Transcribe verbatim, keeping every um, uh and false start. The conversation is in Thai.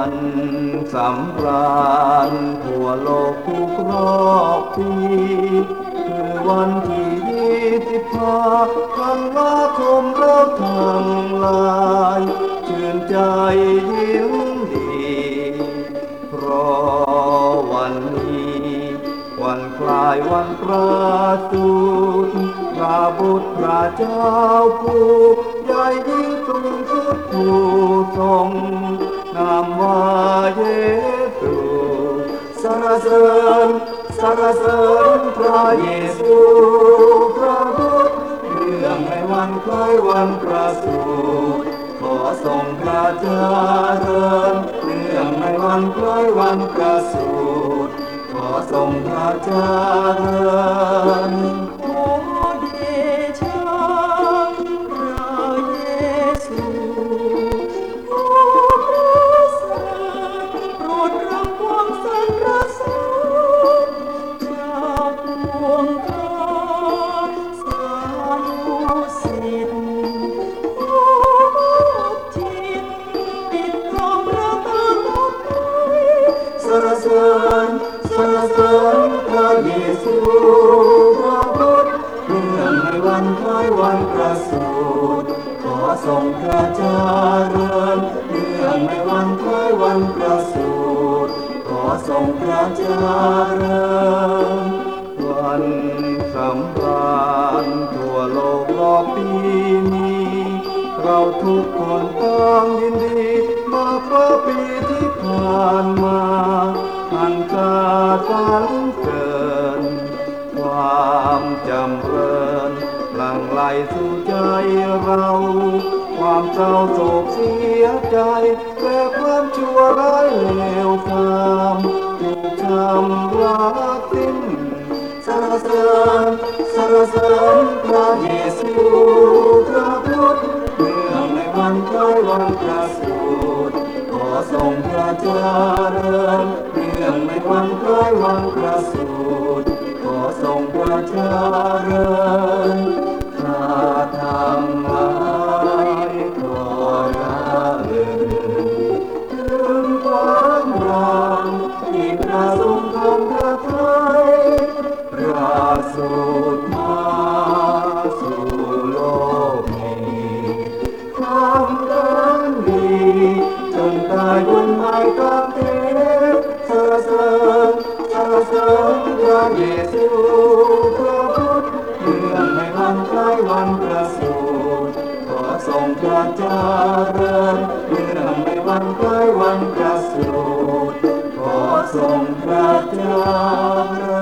วันสำราญทั่วโลกทุกรอบปีคือวันที่ยี่สิบห้าธันวาคมเราทั้งหลายชื่นใจยิ้มดีเพราะวันนี้วันคล้ายวันประสูติพระบุตรพระเจ้าผู้ใหญ่ยิ่งสูงสุดผู้ทรงนามว่าเยซูสรรเสริญสรรเสริญพระเยซูพระบุตรเรื่องในวันคล้ายวันประสูติขอทรงพระเจริญเรื่องในวันคล้ายวันประสูติขอทรงพระเจริญขอเดชะพระเยซูผู้ประเสริฐโปรดรับความสรรเสริญจากปวงข้าสาธุสิทธิ์ผู้ทิศปิดทองพระตาลับไว้สรรเสริญสรรเสริญพระเยซูพระบุตรเรื่องในวันคล้ายวันประสูติขอทรงพระเจริญเรื่องในวันคล้ายวันประสูติขอทรงพระเจริญวันสำราญทั่วโลกรอบปีนี้เราทุกคนต่างยินดีมากกว่าปีที่ผ่านมาอันกาฝันเกินความจำเริญหลั่งไหลสู่ใจเราความเศร้าโศกเสียใจและความชั่วร้ายเลวทรามถูกชำระสิ้นสรรเสริญสรรเสริญพระเยซูพระพุทธเนื่องในวันคล้ายวันประสูติขอทรงพระเจริญเนื่องในวันคล้ายวันประสูติขอทรงพระเจริญข้าทั้งหลายขอระลึกถึงความรักที่พระทรงทำพระทัยประสูติมาสู่โลกนี้ทำการดีจนตายบนไม้กางเขนสรรเสริญสรรเสริญพระเยซูพระพุทธเรื่องในวันคล้ายวันประสูติขอทรงพระเจริญเรื่องในวันคล้ายวันประสูติขอทรงพระเจริญ